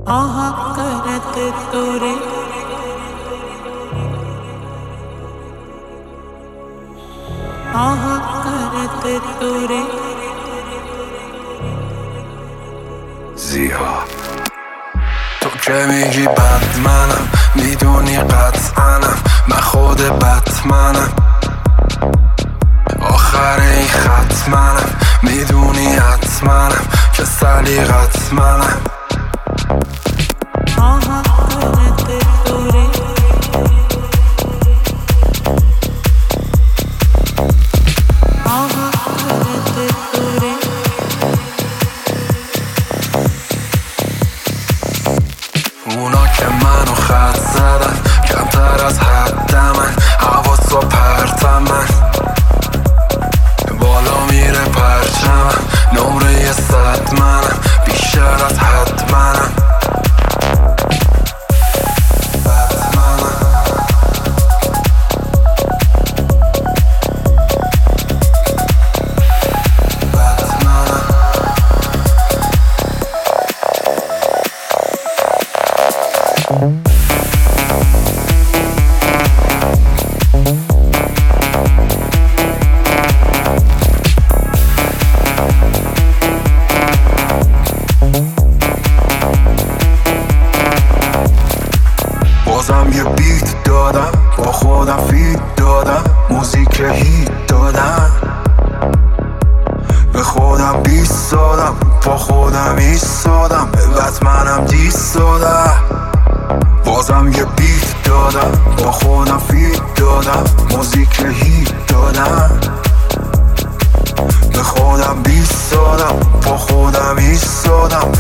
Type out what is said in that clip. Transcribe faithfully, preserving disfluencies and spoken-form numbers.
आहा करत तोरे आहा करत तोरे زیاد تو که میگی بد منم، میدونی قطعنم، من خود بتمنم، آخر این خط منم، میدونی حتمنم که سلیقت منم. आहा करत तोरे आहा करत तोरे اونا که منو خط زدن کمتر از حدمن، حواس و پرتمن، بالا میره پرچمم، نمره صد منم، بیشتر از حد منم. بازم یه بیت دادم، با خودم فیت دادم، موزیک هیت دادم، به خودم بیست دادم، با خودم ایستادم، به بتمنم دیست دادم. بازم یه بیت دادم، با خودم فیت دادم، موزیک هیت دادم، به خودم بیست دادم، با خودم ایستادم،